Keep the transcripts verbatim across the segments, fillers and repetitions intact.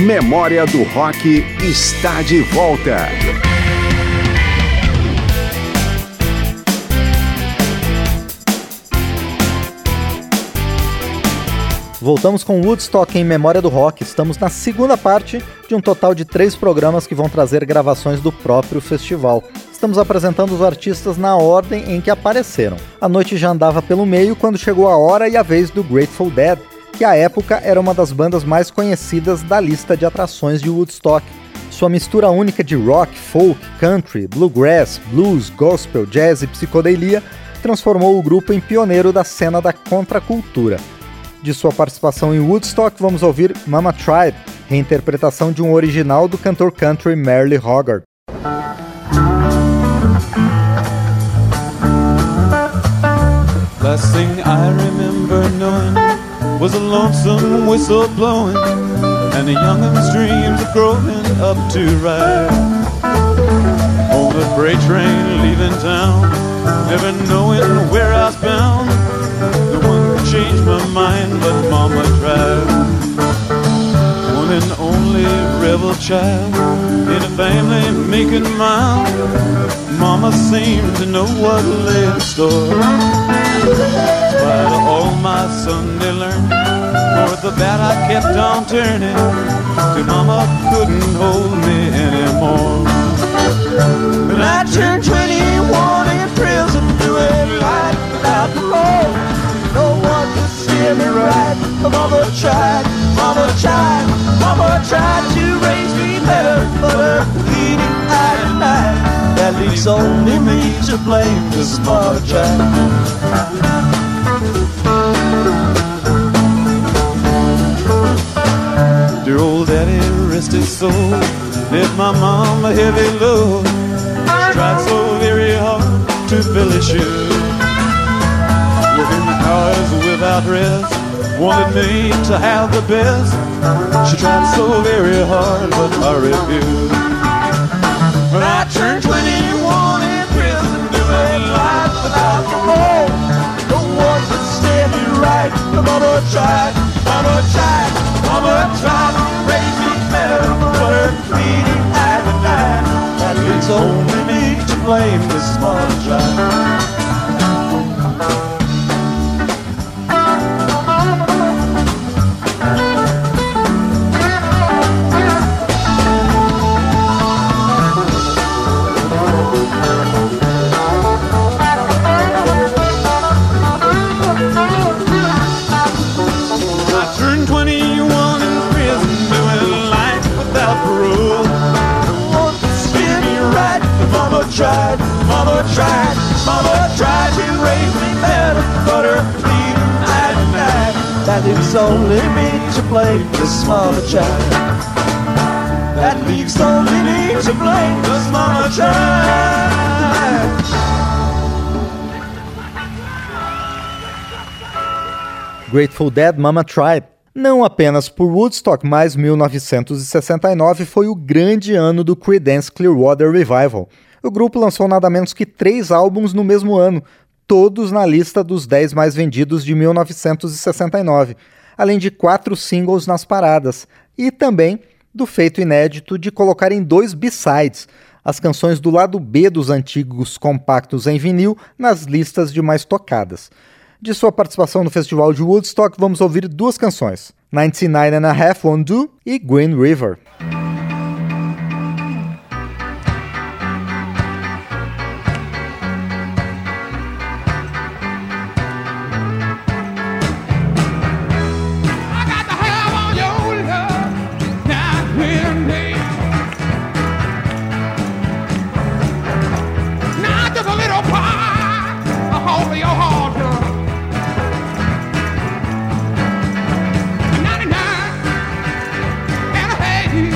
Memória do Rock está de volta. Voltamos com Woodstock em Memória do Rock. Estamos na segunda parte de um total de três programas que vão trazer gravações do próprio festival. Estamos apresentando os artistas na ordem em que apareceram. A noite já andava pelo meio quando chegou a hora e a vez do Grateful Dead, que à época era uma das bandas mais conhecidas da lista de atrações de Woodstock. Sua mistura única de rock, folk, country, bluegrass, blues, gospel, jazz e psicodelia transformou o grupo em pioneiro da cena da contracultura. De sua participação em Woodstock, vamos ouvir Mama Tried, reinterpretação de um original do cantor country Merle Haggard. Last thing I remember knowing was a lonesome whistle blowing and a youngin's dreams of growing up to ride on the freight train leaving town, never knowing where I was bound. No one could change my mind, but Mama tried. One and only rebel child in a family making mild. Mama seemed to know what lay in store. Despite all my Sunday learning, for the bad I kept on turning, till Mama couldn't hold me anymore. When I turned twenty-one in prison, doing life without parole, no one could steer me right. Mama tried, Mama tried, Mama tried to raise me better, but her pleading I denied. That leaves only me to blame, 'cause Mama tried. Dear old daddy, rest his soul, left my mom a heavy load. She tried so very hard to fill his shoes, working hours without rest, wanted me to have the best. She tried so very hard, but I refused. When I turned twenty-one in prison, doing life without parole, no one could steer me right. Mama tried, Mama tried, Mama tried to raise me better, but her pleading I denied. That leaves only me to blame, this Mama tried. Tried, Mama tried, Mama tried to raise me better, but her pleading I denied. That leaves only me to blame, this Mama tried. That leaves only me to blame, this Mama tried. Grateful Dead, Mama Tried. Não apenas por Woodstock, mas mil novecentos e sessenta e nove foi o grande ano do Creedence Clearwater Revival. O grupo lançou nada menos que três álbuns no mesmo ano, todos na lista dos dez mais vendidos de mil novecentos e sessenta e nove, além de quatro singles nas paradas, e também do feito inédito de colocarem dois B-sides, as canções do lado B dos antigos compactos em vinil, nas listas de mais tocadas. De sua participação no Festival de Woodstock, vamos ouvir duas canções, ninety-nine and a Half Won't Do e Green River. ninety-nine and a half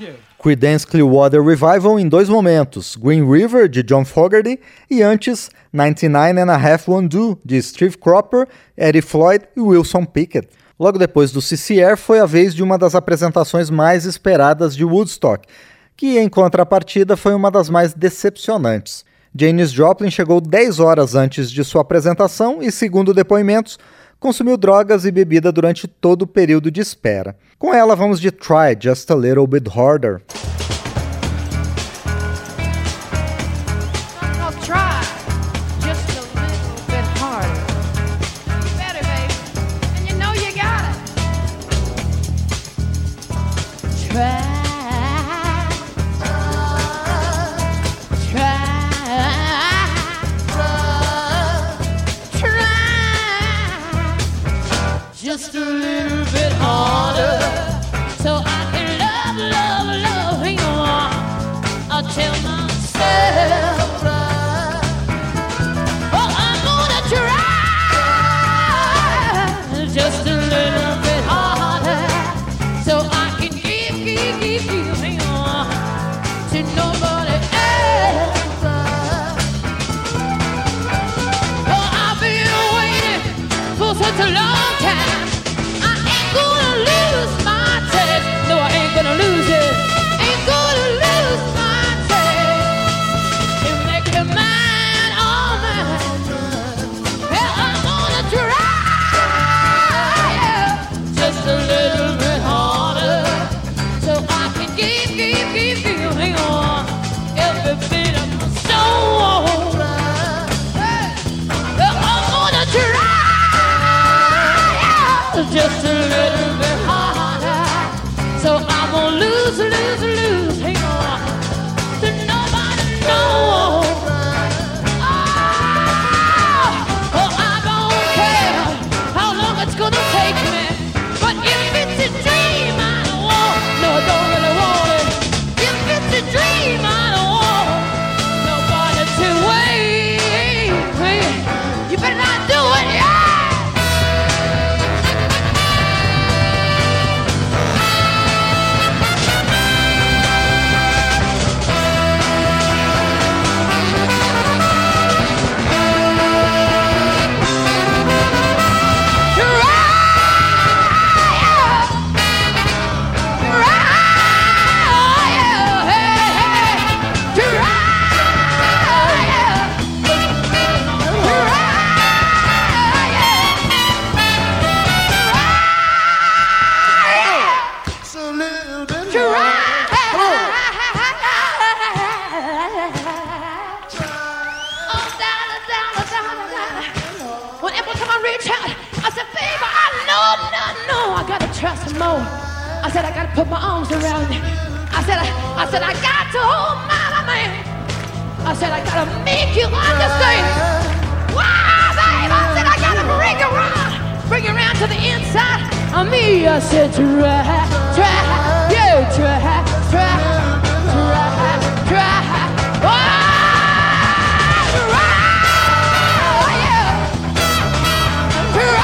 Creedence Clearwater Revival em dois momentos, Green River, de John Fogerty, e antes, ninety-nine and a Half Won't Do, de Steve Cropper, Eddie Floyd e Wilson Pickett. Logo depois do C C R, foi a vez de uma das apresentações mais esperadas de Woodstock, que, em contrapartida, foi uma das mais decepcionantes. Janis Joplin chegou dez horas antes de sua apresentação e, segundo depoimentos, consumiu drogas e bebida durante todo o período de espera. Com ela, vamos de Try Just a Little Bit Harder. Just a little bit harder, so I can love, love, love you more. I'll tell myself, oh, I'm gonna try just a little bit harder, so I can give, give, give, give you more to nobody else. Oh, I've been waiting for such a long time. Lose it, ain't gonna lose my taste. You make your mind all mine. Well, I'm gonna try, yeah, just a little bit harder, so I can give, give, give you on every bit of my soul. Hey, well, I'm gonna try, yeah, just a little bit harder, so I won't lose, lose, lose, hang on, to nobody, no. Oh, oh, I don't care how long it's gonna take me, but if it's a dream I don't want, no, I don't really want it. If it's a dream I don't want nobody to wait, wait. You better not do it, yeah. I said I gotta put my arms around you. I said I, I said I got to hold my man. I said I gotta make you understand. Wow, babe, I said I gotta bring you around, bring you around to the inside of me. I said try, try, you try, try, try, try. Oh, try, yeah, try.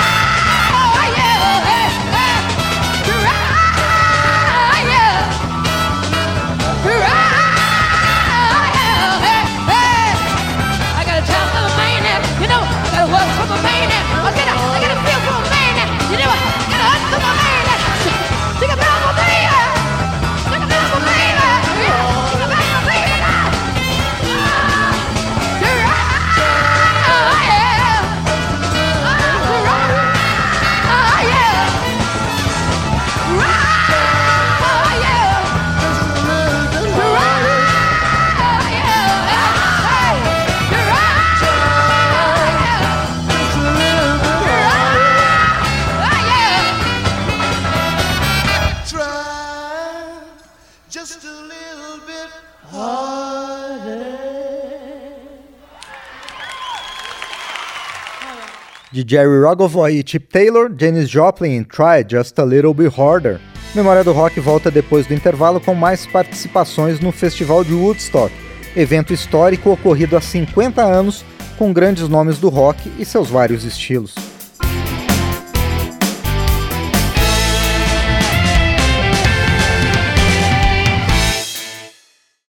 De Jerry Rogovoy e Chip Taylor, Janis Joplin em Try Just a Little Bit Harder. Memória do Rock volta depois do intervalo com mais participações no Festival de Woodstock, evento histórico ocorrido há cinquenta anos com grandes nomes do rock e seus vários estilos.